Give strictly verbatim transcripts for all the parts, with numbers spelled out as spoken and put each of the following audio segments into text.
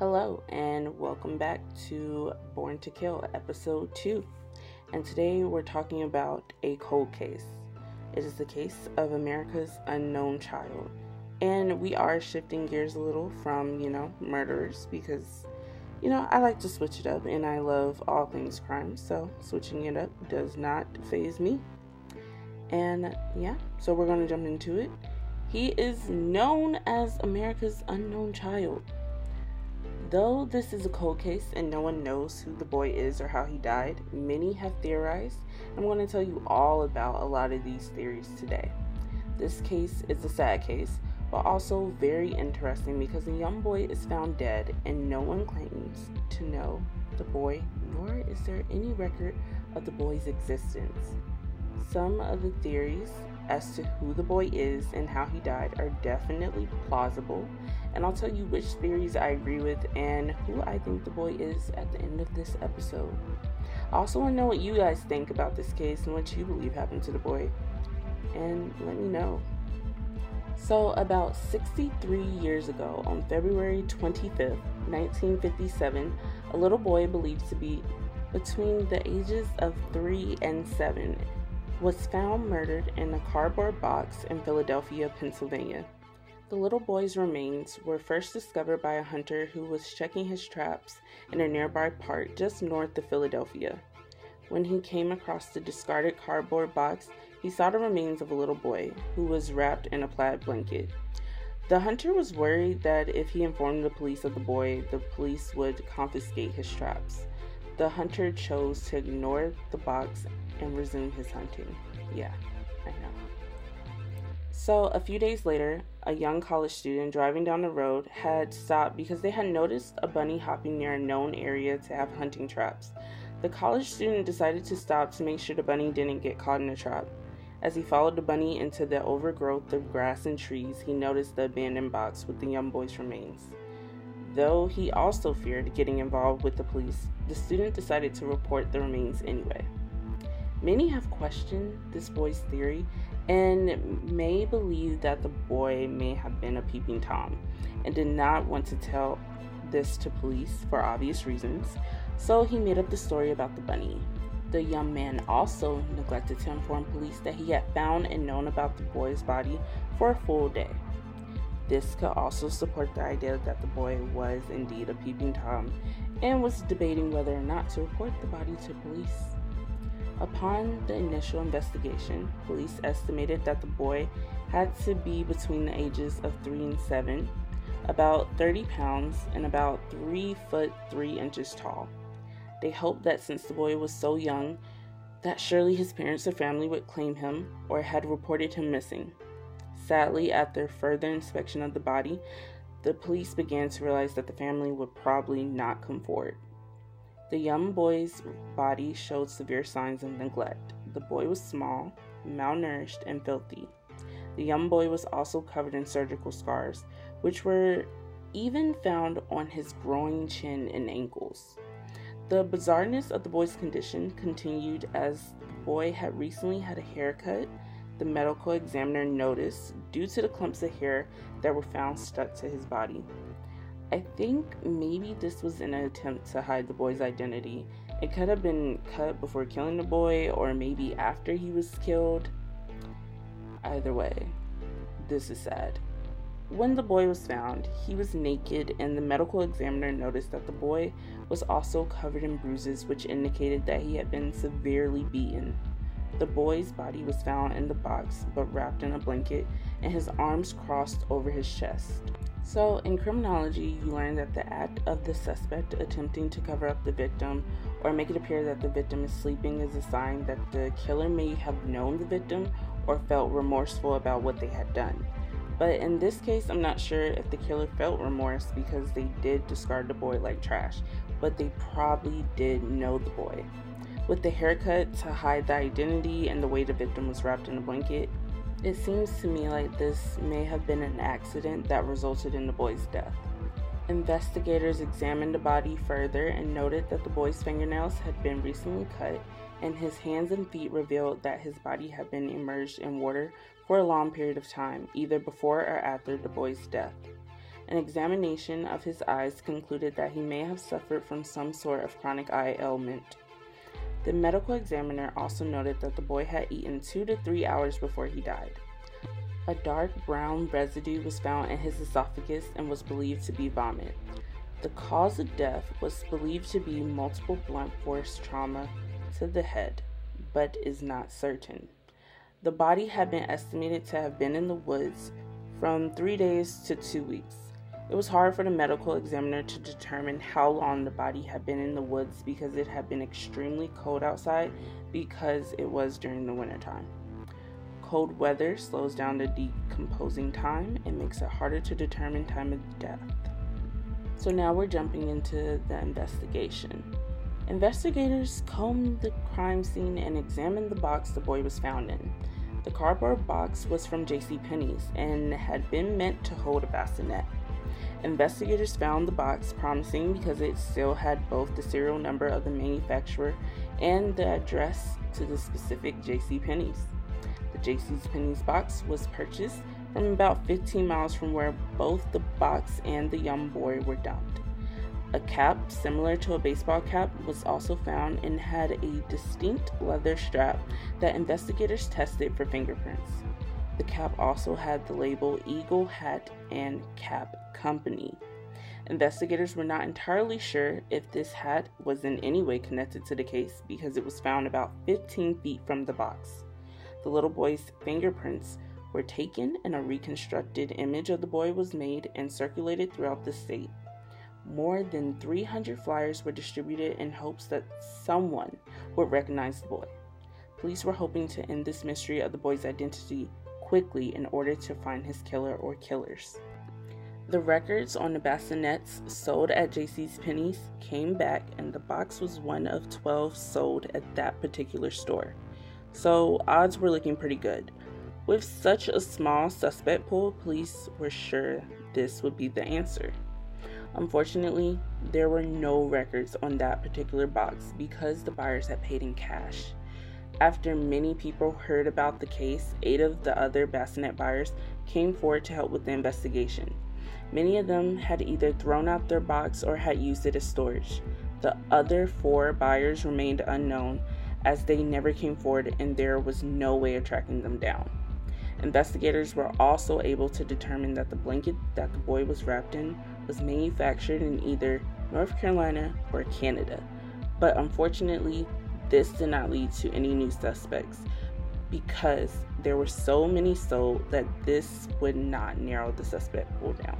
Hello, and welcome back to Born to Kill, episode two. And today we're talking about a cold case. It is the case of America's unknown child. And we are shifting gears a little from, you know, murderers because, you know, I like to switch it up and I love all things crime. So switching it up does not faze me. And yeah, so we're going to jump into it. He is known as America's unknown child. Though this is a cold case and no one knows who the boy is or how he died, many have theorized. I'm going to tell you all about a lot of these theories today. This case is a sad case, but also very interesting because a young boy is found dead and no one claims to know the boy, nor is there any record of the boy's existence. Some of the theories as to who the boy is and how he died are definitely plausible, and I'll tell you which theories I agree with and who I think the boy is at the end of this episode. I also want to know what you guys think about this case and what you believe happened to the boy, and let me know. So about sixty-three years ago, on February twenty-fifth, nineteen fifty-seven, a little boy believed to be between the ages of three and seven was found murdered in a cardboard box in Philadelphia, Pennsylvania. The little boy's remains were first discovered by a hunter who was checking his traps in a nearby park just north of Philadelphia. When he came across the discarded cardboard box, he saw the remains of a little boy who was wrapped in a plaid blanket. The hunter was worried that if he informed the police of the boy, the police would confiscate his traps. The hunter chose to ignore the box and resume his hunting. Yeah, I know. So a few days later, a young college student driving down the road had stopped because they had noticed a bunny hopping near a known area to have hunting traps. The college student decided to stop to make sure the bunny didn't get caught in a trap. As he followed the bunny into the overgrowth of grass and trees, he noticed the abandoned box with the young boy's remains. Though he also feared getting involved with the police, the student decided to report the remains anyway. Many have questioned this boy's theory and may believe that the boy may have been a peeping Tom and did not want to tell this to police for obvious reasons, so he made up the story about the bunny. The young man also neglected to inform police that he had found and known about the boy's body for a full day. This could also support the idea that the boy was indeed a peeping Tom and was debating whether or not to report the body to police. Upon the initial investigation, police estimated that the boy had to be between the ages of three and seven, about thirty pounds, and about three foot three inches tall. They hoped that since the boy was so young, that surely his parents or family would claim him or had reported him missing. Sadly, after further inspection of the body, the police began to realize that the family would probably not come forward. The young boy's body showed severe signs of neglect. The boy was small, malnourished, and filthy. The young boy was also covered in surgical scars, which were even found on his groin, chin, and ankles. The bizarreness of the boy's condition continued as the boy had recently had a haircut. The medical examiner noticed due to the clumps of hair that were found stuck to his body. I think maybe this was in an attempt to hide the boy's identity. It could have been cut before killing the boy, or maybe after he was killed. Either way, this is sad. When the boy was found, he was naked, and the medical examiner noticed that the boy was also covered in bruises, which indicated that he had been severely beaten. The boy's body was found in the box, but wrapped in a blanket, and his arms crossed over his chest. So, in criminology, you learn that the act of the suspect attempting to cover up the victim or make it appear that the victim is sleeping is a sign that the killer may have known the victim or felt remorseful about what they had done. But in this case, I'm not sure if the killer felt remorse because they did discard the boy like trash, but they probably did know the boy. With the haircut to hide the identity and the way the victim was wrapped in a blanket, it seems to me like this may have been an accident that resulted in the boy's death. Investigators examined the body further and noted that the boy's fingernails had been recently cut, and his hands and feet revealed that his body had been immersed in water for a long period of time, either before or after the boy's death. An examination of his eyes concluded that he may have suffered from some sort of chronic eye ailment. The medical examiner also noted that the boy had eaten two to three hours before he died. A dark brown residue was found in his esophagus and was believed to be vomit. The cause of death was believed to be multiple blunt force trauma to the head, but is not certain. The body had been estimated to have been in the woods from three days to two weeks. It was hard for the medical examiner to determine how long the body had been in the woods because it had been extremely cold outside because it was during the wintertime. Cold weather slows down the decomposing time and makes it harder to determine time of death. So now we're jumping into the investigation. Investigators combed the crime scene and examined the box the boy was found in. The cardboard box was from JCPenney's and had been meant to hold a bassinet. Investigators found the box promising because it still had both the serial number of the manufacturer and the address to the specific JCPenney's. The JCPenney's box was purchased from about fifteen miles from where both the box and the young boy were dumped. A cap similar to a baseball cap was also found and had a distinct leather strap that investigators tested for fingerprints. The cap also had the label Eagle Hat and Cap Company. Investigators were not entirely sure if this hat was in any way connected to the case because it was found about fifteen feet from the box. The little boy's fingerprints were taken and a reconstructed image of the boy was made and circulated throughout the state. More than three hundred flyers were distributed in hopes that someone would recognize the boy. Police were hoping to end this mystery of the boy's identity quickly in order to find his killer or killers. The records on the bassinets sold at JCPenney's came back and the box was one of twelve sold at that particular store. So odds were looking pretty good. With such a small suspect pool, police were sure this would be the answer. Unfortunately, there were no records on that particular box because the buyers had paid in cash. After many people heard about the case, eight of the other bassinet buyers came forward to help with the investigation. Many of them had either thrown out their box or had used it as storage. The other four buyers remained unknown as they never came forward and there was no way of tracking them down. Investigators were also able to determine that the blanket that the boy was wrapped in was manufactured in either North Carolina or Canada, but unfortunately, this did not lead to any new suspects because there were so many sold that this would not narrow the suspect pool down.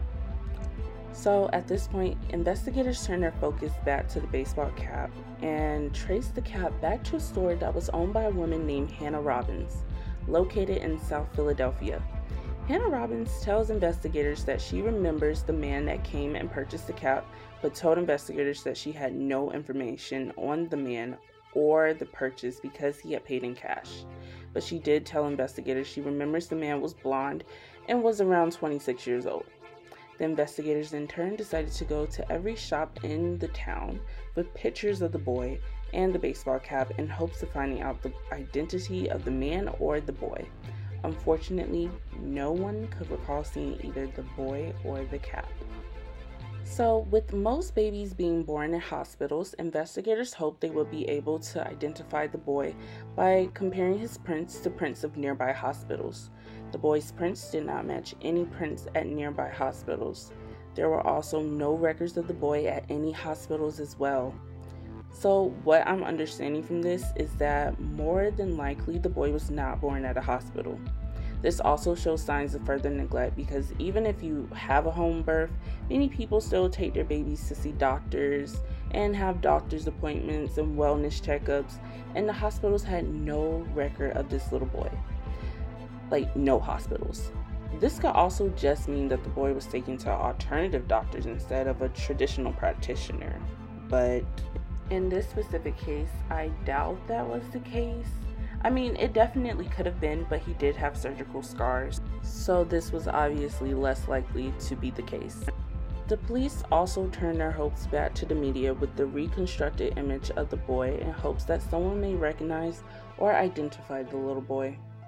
So at this point, investigators turned their focus back to the baseball cap and traced the cap back to a store that was owned by a woman named Hannah Robbins, located in South Philadelphia. Hannah Robbins tells investigators that she remembers the man that came and purchased the cap, but told investigators that she had no information on the man or the purchase because he had paid in cash. But she did tell investigators she remembers the man was blonde and was around twenty-six years old. The investigators in turn decided to go to every shop in the town with pictures of the boy and the baseball cap in hopes of finding out the identity of the man or the boy. Unfortunately, no one could recall seeing either the boy or the cap. So, with most babies being born in hospitals, investigators hoped they would be able to identify the boy by comparing his prints to prints of nearby hospitals. The boy's prints did not match any prints at nearby hospitals. There were also no records of the boy at any hospitals as well. So what I'm understanding from this is that more than likely the boy was not born at a hospital. This also shows signs of further neglect because even if you have a home birth, many people still take their babies to see doctors and have doctor's appointments and wellness checkups, and the hospitals had no record of this little boy. Like, no hospitals. This could also just mean that the boy was taken to alternative doctors instead of a traditional practitioner. But in this specific case, I doubt that was the case. I mean, it definitely could have been, but he did have surgical scars, so this was obviously less likely to be the case. The police also turned their hopes back to the media with the reconstructed image of the boy in hopes that someone may recognize or identify the little boy.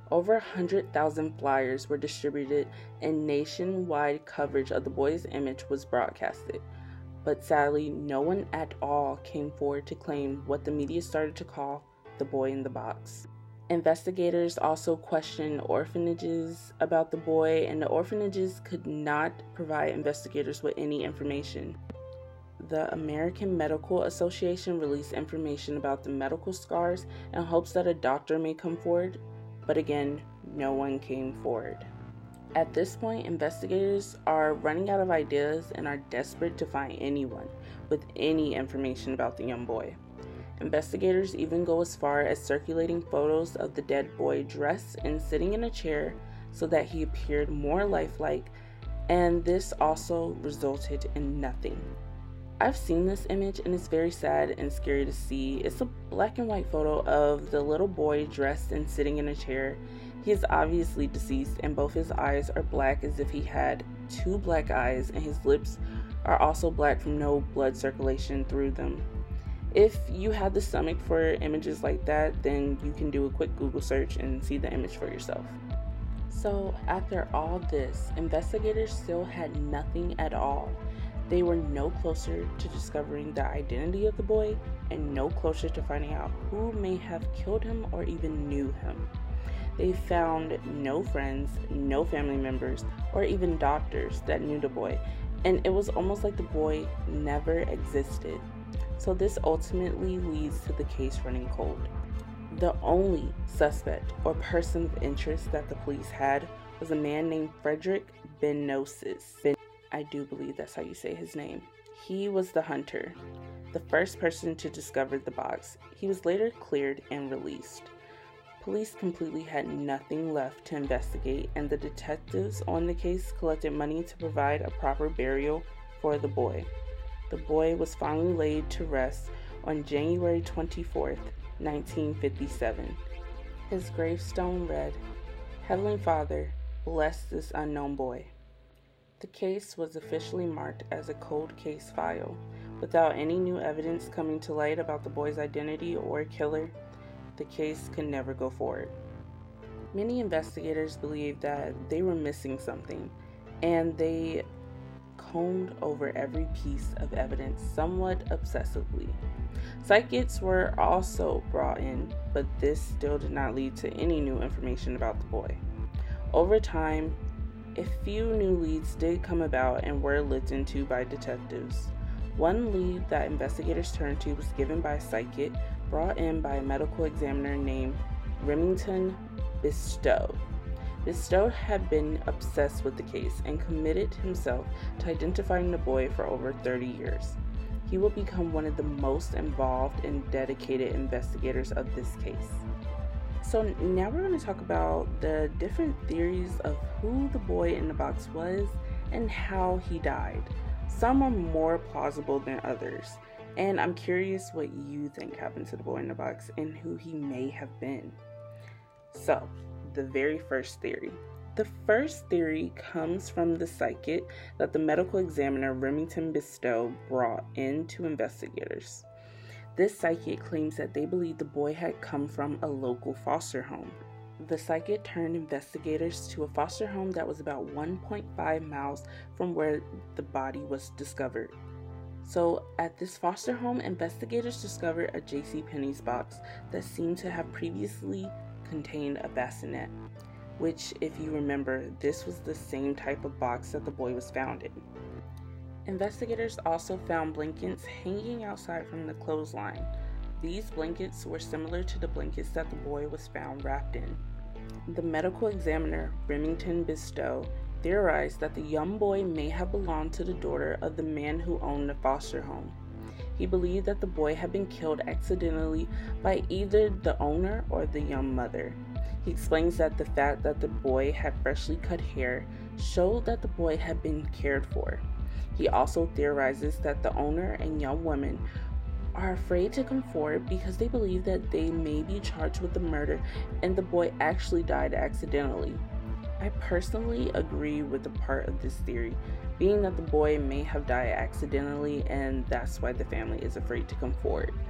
Over one hundred thousand flyers were distributed and nationwide coverage of the boy's image was broadcasted. But sadly, no one at all came forward to claim what the media started to call the boy in the box. Investigators also questioned orphanages about the boy, and the orphanages could not provide investigators with any information. The American Medical Association released information about the medical scars in hopes that a doctor may come forward, but again, no one came forward. At this point, investigators are running out of ideas and are desperate to find anyone with any information about the young boy. Investigators even go as far as circulating photos of the dead boy dressed and sitting in a chair so that he appeared more lifelike, and this also resulted in nothing. I've seen this image and it's very sad and scary to see. It's a black and white photo of the little boy dressed and sitting in a chair. He is obviously deceased and both his eyes are black as if he had two black eyes, and his lips are also black from no blood circulation through them. If you have the stomach for images like that, then you can do a quick Google search and see the image for yourself. So after all this, investigators still had nothing at all. They were no closer to discovering the identity of the boy and no closer to finding out who may have killed him or even knew him. They found no friends, no family members, or even doctors that knew the boy, and it was almost like the boy never existed. So this ultimately leads to the case running cold. The only suspect or person of interest that the police had was a man named Frederick Benosis. Ben- I do believe that's how you say his name. He was the hunter, the first person to discover the box. He was later cleared and released. Police completely had nothing left to investigate, and the detectives on the case collected money to provide a proper burial for the boy. The boy was finally laid to rest on January twenty-fourth, nineteen fifty-seven. His gravestone read, "Heavenly Father, bless this unknown boy." The case was officially marked as a cold case file. Without any new evidence coming to light about the boy's identity or killer, the case could never go forward. Many investigators believed that they were missing something, and they combed over every piece of evidence somewhat obsessively. Psychics were also brought in, but this still did not lead to any new information about the boy. Over time, a few new leads did come about and were looked into by detectives. One lead that investigators turned to was given by a psychic brought in by a medical examiner named Remington Bristow. Bristow had been obsessed with the case and committed himself to identifying the boy for over thirty years. He will become one of the most involved and dedicated investigators of this case. So now we're going to talk about the different theories of who the boy in the box was and how he died. Some are more plausible than others, and I'm curious what you think happened to the boy in the box and who he may have been. So, the very first theory. The first theory comes from the psychic that the medical examiner Remington Bristow brought in to investigators. This psychic claims that they believe the boy had come from a local foster home. The psychic turned investigators to a foster home that was about one point five miles from where the body was discovered. So at this foster home, investigators discovered a JCPenney's box that seemed to have previously contained a bassinet, which, if you remember, this was the same type of box that the boy was found in. Investigators also found blankets hanging outside from the clothesline. These blankets were similar to the blankets that the boy was found wrapped in. The medical examiner, Remington Bristow, theorized that the young boy may have belonged to the daughter of the man who owned the foster home. He believed that the boy had been killed accidentally by either the owner or the young mother. He explains that the fact that the boy had freshly cut hair showed that the boy had been cared for. He also theorizes that the owner and young woman are afraid to come forward because they believe that they may be charged with the murder and the boy actually died accidentally. I personally agree with the part of this theory, being that the boy may have died accidentally and that's why the family is afraid to come forward.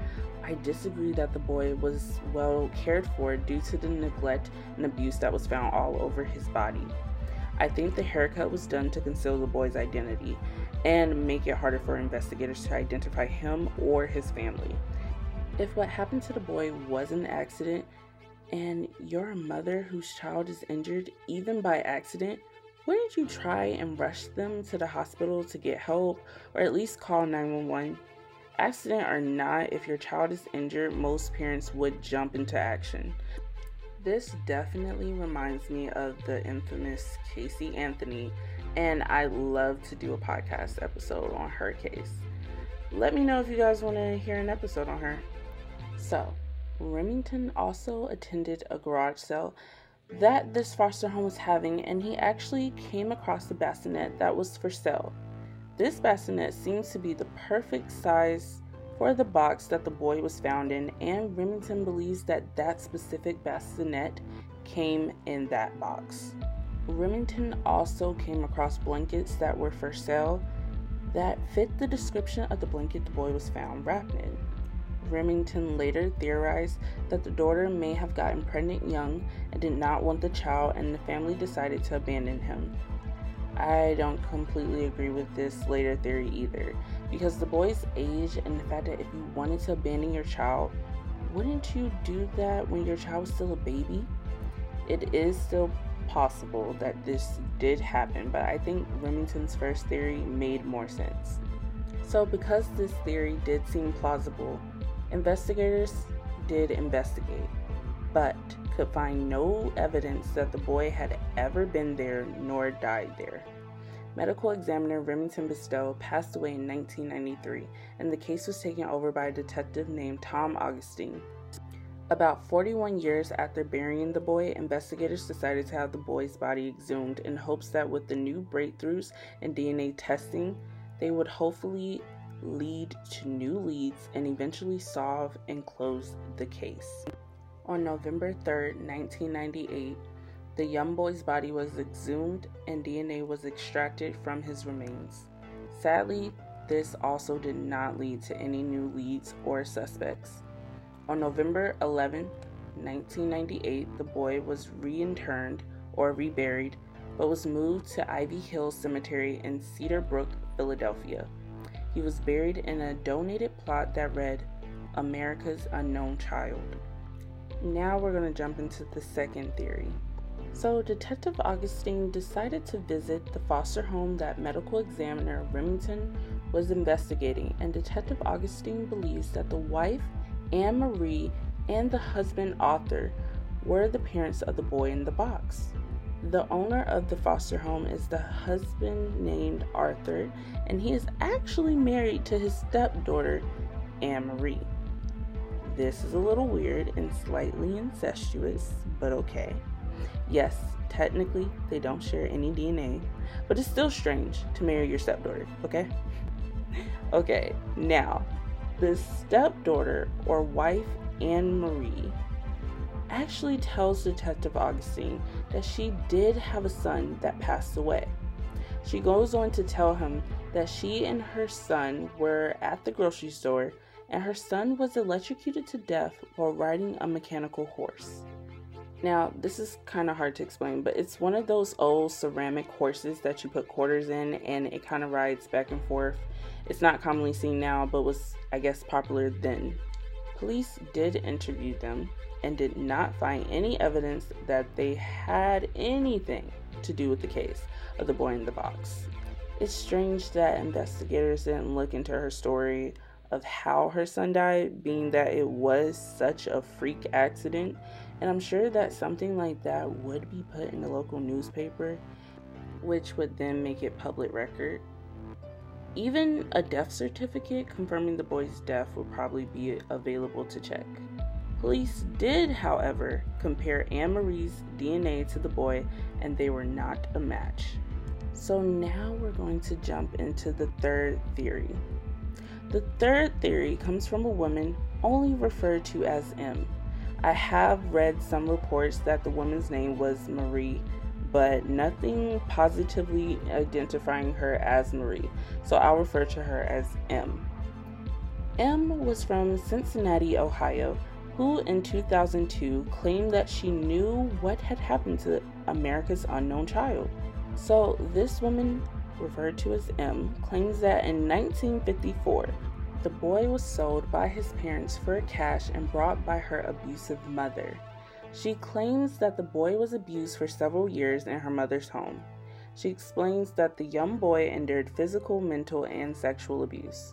I disagree that the boy was well cared for due to the neglect and abuse that was found all over his body. I think the haircut was done to conceal the boy's identity and make it harder for investigators to identify him or his family. If what happened to the boy was an accident, and you're a mother whose child is injured, even by accident, wouldn't you try and rush them to the hospital to get help, or at least call nine one one? Accident or not, if your child is injured, most parents would jump into action. This definitely reminds me of the infamous Casey Anthony, and I'd love to do a podcast episode on her case. Let me know if you guys want to hear an episode on her. So, Remington also attended a garage sale that this foster home was having, and he actually came across a bassinet that was for sale. This bassinet seems to be the perfect size for the box that the boy was found in, and Remington believes that that specific bassinet came in that box. Remington also came across blankets that were for sale that fit the description of the blanket the boy was found wrapped in. Remington later theorized that the daughter may have gotten pregnant young and did not want the child, and the family decided to abandon him. I don't completely agree with this later theory either, because the boy's age and the fact that if you wanted to abandon your child, wouldn't you do that when your child was still a baby? It is still possible that this did happen, but I think Remington's first theory made more sense. So because this theory did seem plausible, investigators did investigate, but could find no evidence that the boy had ever been there nor died there. Medical examiner Remington Bistow passed away in nineteen ninety-three, and the case was taken over by a detective named Tom Augustine. About forty-one years after burying the boy, investigators decided to have the boy's body exhumed in hopes that with the new breakthroughs in D N A testing, they would hopefully lead to new leads and eventually solve and close the case. On November third, nineteen ninety-eight, the young boy's body was exhumed and D N A was extracted from his remains. Sadly, this also did not lead to any new leads or suspects. On November eleventh, nineteen ninety-eight, the boy was reinterred or reburied, but was moved to Ivy Hill Cemetery in Cedar Brook, Philadelphia. He was buried in a donated plot that read, "America's Unknown Child." Now we're going to jump into the second theory. So Detective Augustine decided to visit the foster home that medical examiner Remington was investigating, and Detective Augustine believes that the wife, Anne Marie, and the husband, Arthur, were the parents of the boy in the box. The owner of the foster home is the husband named Arthur, and he is actually married to his stepdaughter, Anne Marie. This is a little weird and slightly incestuous, but okay. Yes, technically they don't share any D N A, but it's still strange to marry your stepdaughter, okay? Okay, now, the stepdaughter or wife, Anne Marie, actually tells Detective Augustine that she did have a son that passed away. She goes on to tell him that she and her son were at the grocery store and her son was electrocuted to death while riding a mechanical horse. Now, this is kind of hard to explain, but it's one of those old ceramic horses that you put quarters in and it kind of rides back and forth. It's not commonly seen now, but was, I guess, popular then. Police did interview them and did not find any evidence that they had anything to do with the case of the boy in the box. It's strange that investigators didn't look into her story of how her son died, being that it was such a freak accident, and I'm sure that something like that would be put in the local newspaper, which would then make it public record. Even a death certificate confirming the boy's death would probably be available to check. Police did, however, compare Anne Marie's D N A to the boy, and they were not a match. So now we're going to jump into the third theory. The third theory comes from a woman only referred to as M. I have read some reports that the woman's name was Marie, but nothing positively identifying her as Marie, so I'll refer to her as M. M was from Cincinnati, Ohio, who in two thousand two claimed that she knew what had happened to America's unknown child. So this woman, referred to as M, claims that in nineteen fifty-four, the boy was sold by his parents for cash and brought by her abusive mother. She claims that the boy was abused for several years in her mother's home. She explains that the young boy endured physical, mental, and sexual abuse.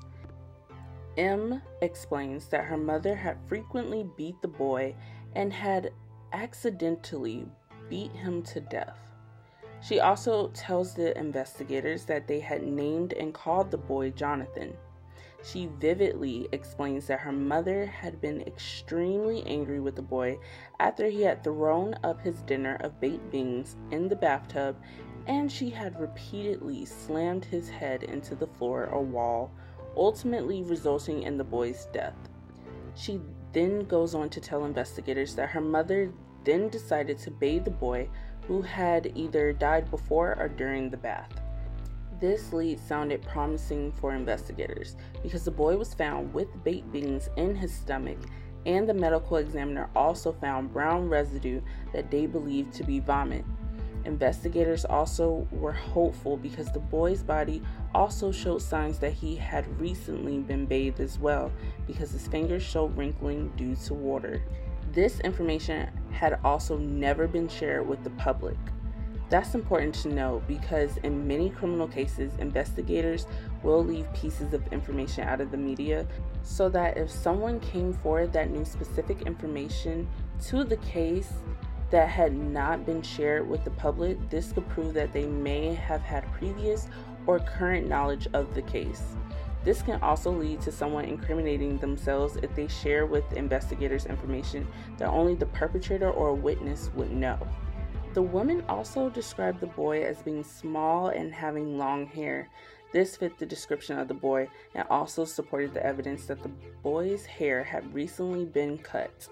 M explains that her mother had frequently beat the boy and had accidentally beat him to death. She also tells the investigators that they had named and called the boy Jonathan. She vividly explains that her mother had been extremely angry with the boy after he had thrown up his dinner of baked beans in the bathtub, and she had repeatedly slammed his head into the floor or wall, ultimately resulting in the boy's death. She then goes on to tell investigators that her mother then decided to bathe the boy, who had either died before or during the bath. This lead sounded promising for investigators because the boy was found with baked beans in his stomach, and the medical examiner also found brown residue that they believed to be vomit. Investigators also were hopeful because the boy's body also showed signs that he had recently been bathed as well, because his fingers showed wrinkling due to water. This information had also never been shared with the public. That's important to know because in many criminal cases, investigators will leave pieces of information out of the media so that if someone came forward that knew specific information to the case that had not been shared with the public, this could prove that they may have had previous or current knowledge of the case. This can also lead to someone incriminating themselves if they share with investigators information that only the perpetrator or a witness would know. The woman also described the boy as being small and having long hair. This fit the description of the boy and also supported the evidence that the boy's hair had recently been cut.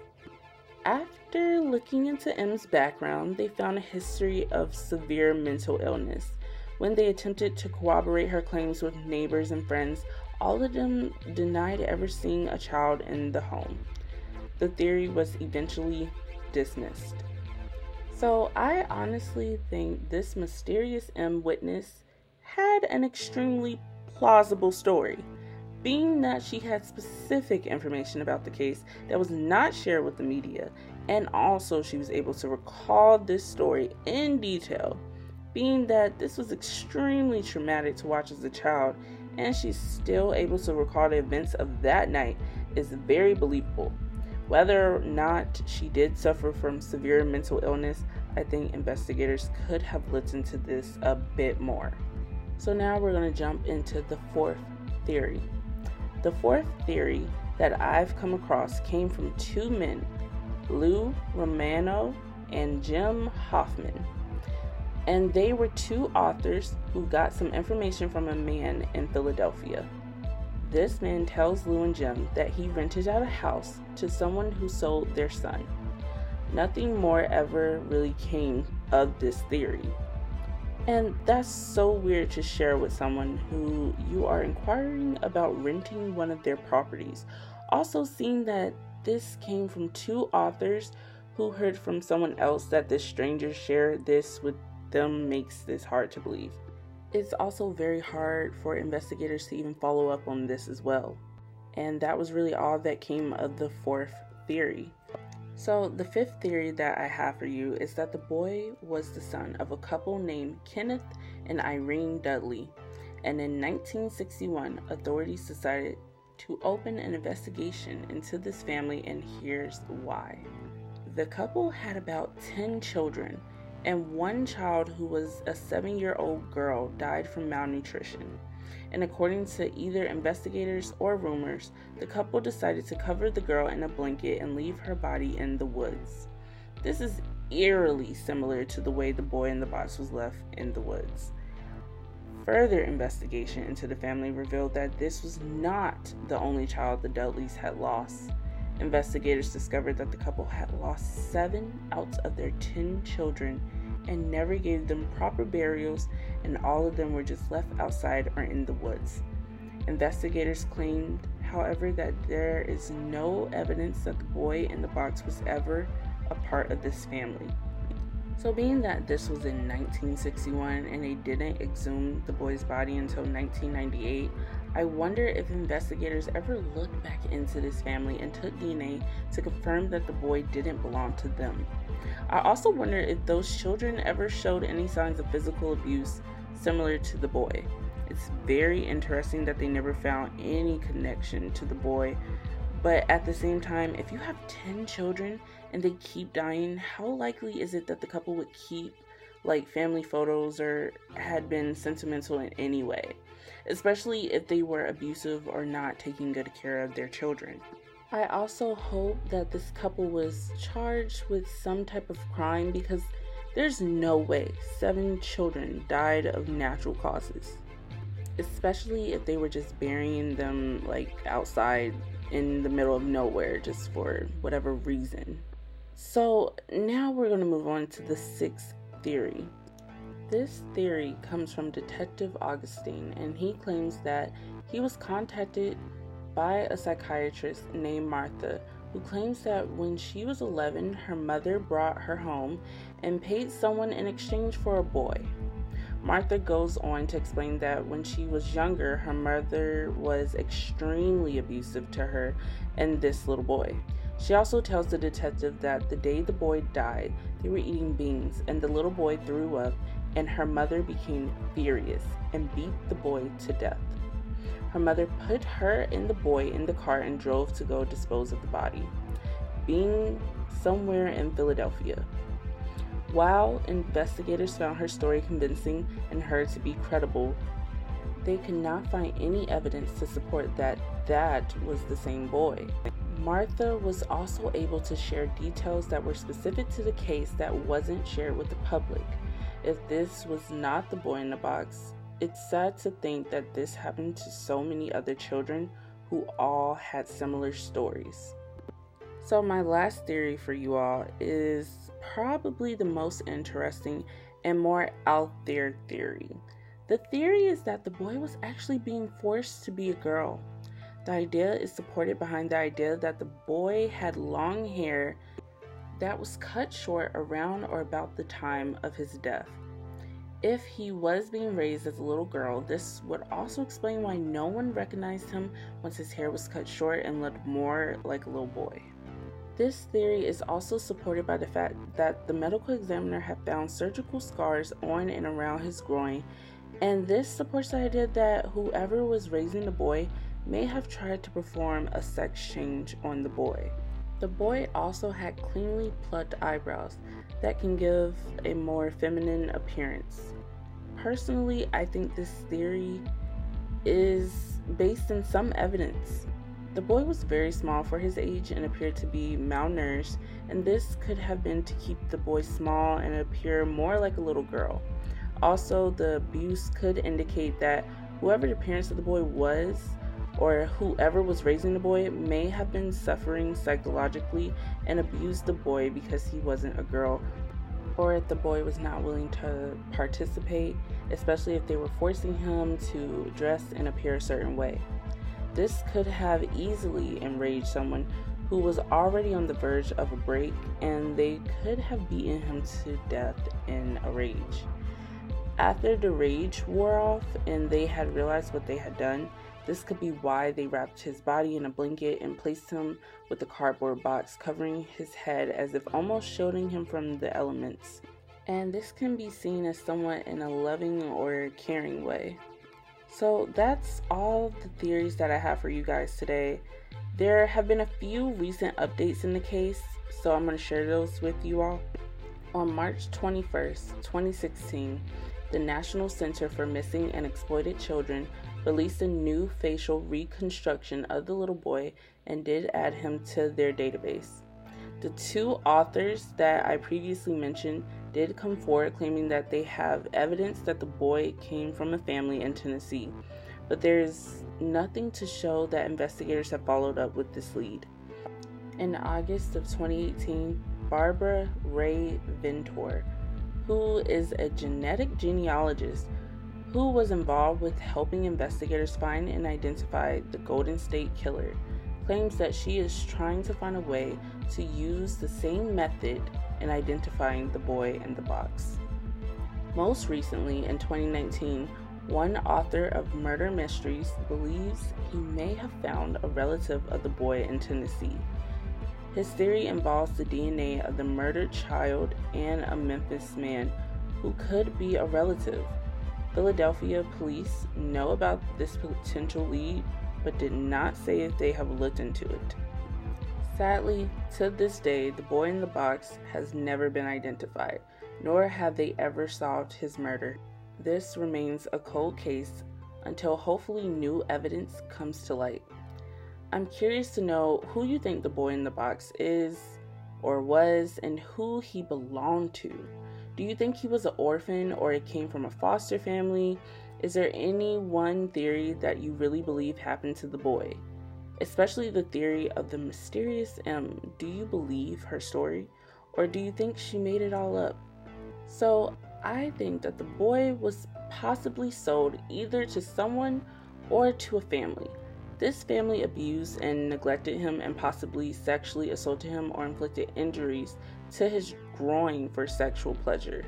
After looking into M's background, they found a history of severe mental illness. When they attempted to corroborate her claims with neighbors and friends, all of them denied ever seeing a child in the home. The theory was eventually dismissed. So I honestly think this mysterious M witness had an extremely plausible story, being that she had specific information about the case that was not shared with the media, and also she was able to recall this story in detail, being that this was extremely traumatic to watch as a child, and she's still able to recall the events of that night is very believable. Whether or not she did suffer from severe mental illness, I think investigators could have looked into this a bit more. So now we're going to jump into the fourth theory. The fourth theory that I've come across came from two men, Lou Romano and Jim Hoffman. And they were two authors who got some information from a man in Philadelphia. This man tells Lou and Jim that he rented out a house to someone who sold their son. Nothing more ever really came of this theory. And that's so weird to share with someone who you are inquiring about renting one of their properties. Also, seeing that this came from two authors who heard from someone else that this stranger shared this with them makes this hard to believe. It's also very hard for investigators to even follow up on this as well. And that was really all that came of the fourth theory. So the fifth theory that I have for you is that the boy was the son of a couple named Kenneth and Irene Dudley. And in nineteen sixty-one, authorities decided to open an investigation into this family, and here's why. The couple had about ten children, and one child who was a seven-year-old girl died from malnutrition. And according to either investigators or rumors, the couple decided to cover the girl in a blanket and leave her body in the woods. This is eerily similar to the way the boy in the box was left in the woods. Further investigation into the family revealed that this was not the only child the Dudleys had lost. Investigators discovered that the couple had lost seven out of their ten children and never gave them proper burials, and all of them were just left outside or in the woods. Investigators claimed, however, that there is no evidence that the boy in the box was ever a part of this family. So being that this was in nineteen sixty-one and they didn't exhume the boy's body until nineteen ninety-eight, I wonder if investigators ever looked back into this family and took D N A to confirm that the boy didn't belong to them. I also wonder if those children ever showed any signs of physical abuse similar to the boy. It's very interesting that they never found any connection to the boy, but at the same time, if you have ten children and they keep dying, how likely is it that the couple would keep like family photos or had been sentimental in any way, especially if they were abusive or not taking good care of their children? I also hope that this couple was charged with some type of crime, because there's no way seven children died of natural causes, especially if they were just burying them like outside in the middle of nowhere just for whatever reason. So now we're going to move on to the sixth theory. This theory comes from Detective Augustine, and he claims that he was contacted by a psychiatrist named Martha, who claims that when she was eleven, her mother brought her home and paid someone in exchange for a boy. Martha goes on to explain that when she was younger, her mother was extremely abusive to her and this little boy. She also tells the detective that the day the boy died, they were eating beans and the little boy threw up, and her mother became furious and beat the boy to death. Her mother put her and the boy in the car and drove to go dispose of the body, being somewhere in Philadelphia. While investigators found her story convincing and her to be credible, they could not find any evidence to support that that was the same boy. Martha was also able to share details that were specific to the case that wasn't shared with the public. If this was not the boy in the box, it's sad to think that this happened to so many other children who all had similar stories. So my last theory for you all is probably the most interesting and more out there theory. The theory is that the boy was actually being forced to be a girl. The idea is supported behind the idea that the boy had long hair that was cut short around or about the time of his death. If he was being raised as a little girl, this would also explain why no one recognized him once his hair was cut short and looked more like a little boy. This theory is also supported by the fact that the medical examiner had found surgical scars on and around his groin, and this supports the idea that whoever was raising the boy may have tried to perform a sex change on the boy. The boy also had cleanly plucked eyebrows that can give a more feminine appearance. Personally, I think this theory is based in some evidence. The boy was very small for his age and appeared to be malnourished, and this could have been to keep the boy small and appear more like a little girl. Also, the abuse could indicate that whoever the parents of the boy was, or whoever was raising the boy, may have been suffering psychologically and abused the boy because he wasn't a girl, or if the boy was not willing to participate, especially if they were forcing him to dress and appear a certain way. This could have easily enraged someone who was already on the verge of a break, and they could have beaten him to death in a rage. After the rage wore off and they had realized what they had done, this could be why they wrapped his body in a blanket and placed him with a cardboard box covering his head, as if almost shielding him from the elements. And this can be seen as somewhat in a loving or caring way. So that's all the theories that I have for you guys today. There have been a few recent updates in the case, so I'm going to share those with you all. On March twenty-first, twenty sixteen, the National Center for Missing and Exploited Children released a new facial reconstruction of the little boy and did add him to their database. The two authors that I previously mentioned did come forward claiming that they have evidence that the boy came from a family in Tennessee, but there is nothing to show that investigators have followed up with this lead. In August of twenty eighteen, Barbara Ray Ventor, who is a genetic genealogist who was involved with helping investigators find and identify the Golden State Killer, claims that she is trying to find a way to use the same method in identifying the boy in the box. Most recently, in twenty nineteen, one author of murder mysteries believes he may have found a relative of the boy in Tennessee. His theory involves the D N A of the murdered child and a Memphis man who could be a relative. Philadelphia police know about this potential lead, but did not say if they have looked into it. Sadly, to this day, the boy in the box has never been identified, nor have they ever solved his murder. This remains a cold case until hopefully new evidence comes to light. I'm curious to know who you think the boy in the box is or was and who he belonged to. Do you think he was an orphan or it came from a foster family? Is there any one theory that you really believe happened to the boy? Especially the theory of the mysterious M. Do you believe her story or do you think she made it all up? So I think that the boy was possibly sold either to someone or to a family. This family abused and neglected him and possibly sexually assaulted him or inflicted injuries to his groin for sexual pleasure.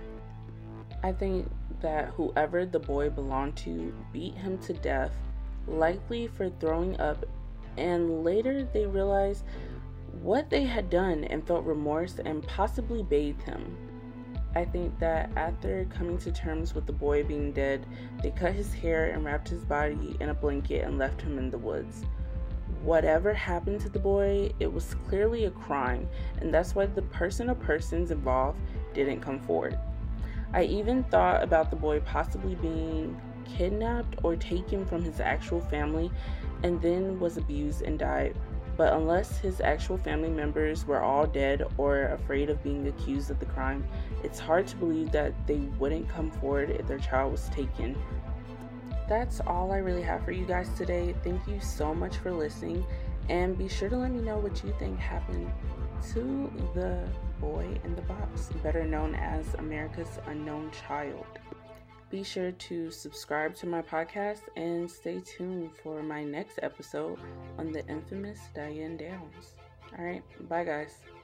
I think that whoever the boy belonged to beat him to death, likely for throwing up, and later they realized what they had done and felt remorse and possibly bathed him. I think that after coming to terms with the boy being dead, they cut his hair and wrapped his body in a blanket and left him in the woods. Whatever happened to the boy, it was clearly a crime, and that's why the person or persons involved didn't come forward. I even thought about the boy possibly being kidnapped or taken from his actual family and then was abused and died. But unless his actual family members were all dead or afraid of being accused of the crime, it's hard to believe that they wouldn't come forward if their child was taken. That's all I really have for you guys today. Thank you so much for listening, and be sure to let me know what you think happened to the boy in the box, better known as America's Unknown Child. Be sure to subscribe to my podcast and stay tuned for my next episode on the infamous Diane Downs. All right, bye guys.